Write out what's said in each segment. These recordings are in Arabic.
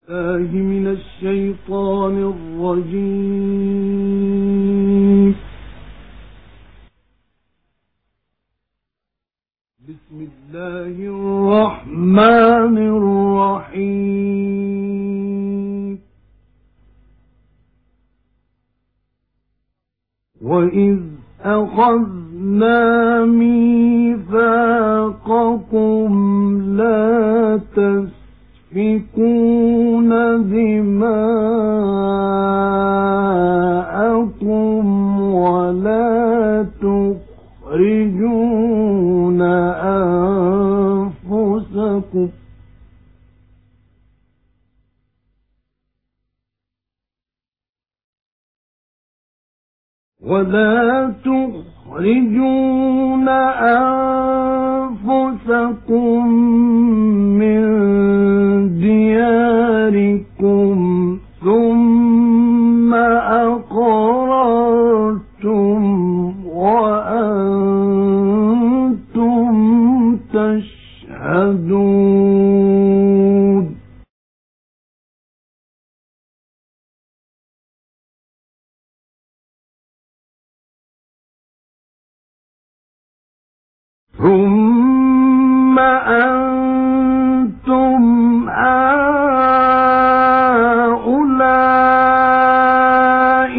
الله من الشيطان الرجيم. بسم الله الرحمن الرحيم. وإذ أخذنا ميثاقكم لا تسفكون دماءكم ولا تخرجون أنفسكم من دياركم ثم أقررتم وأنتم تشهدون. ثم أنتم هؤلاء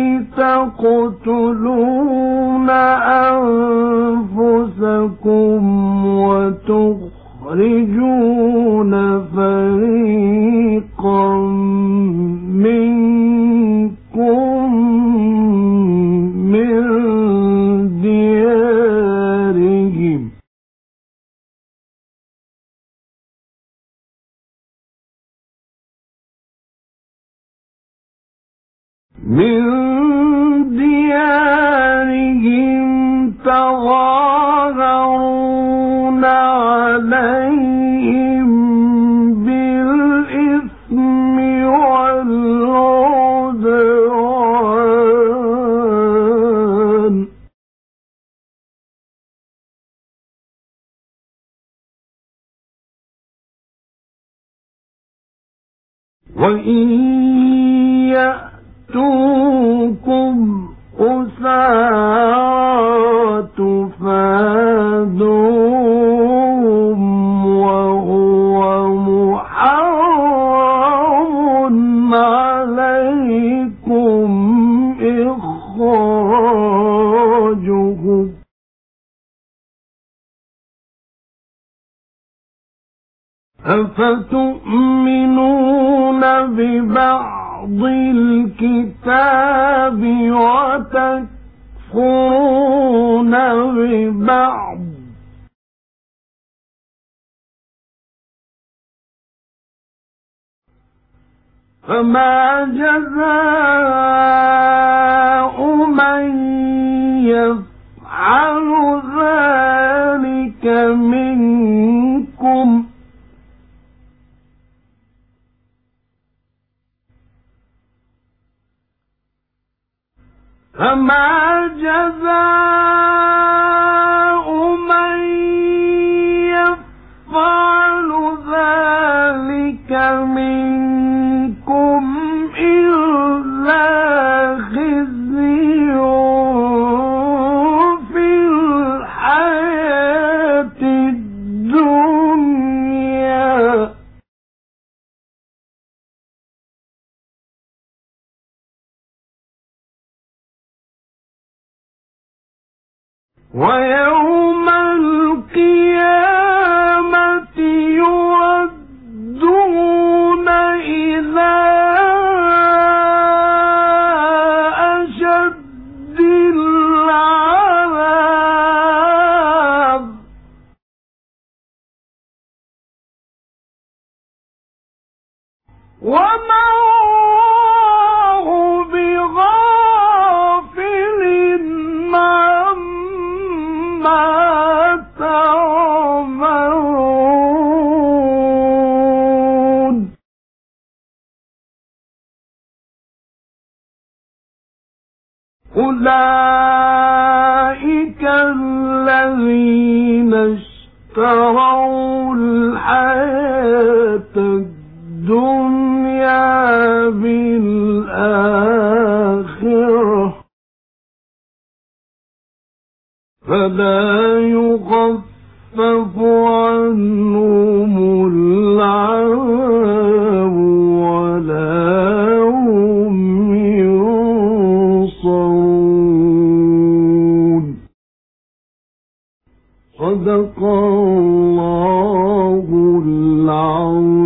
تقتلون أنفسكم وتخرجون فريقا منكم من ديارهم تظاهرون عليهم بالإثم والعدوان وإن يأتوكم أسارى تفادوهم وهو محرم عليكم إخراجهم أفتؤمنون ببعض الكتاب وتكفرون ببعض فما جزاء من يفعل ذلك منكم إلا خزي في الحياة الدنيا ويوم القيامة يردون إلى أشد العذاب وما الله بغافل عما تعملون. أولئك الذين اشتروا الحياة الدنيا فلا يخفف عنهم العذاب ولا هم ينصرون. صدق الله العظيم.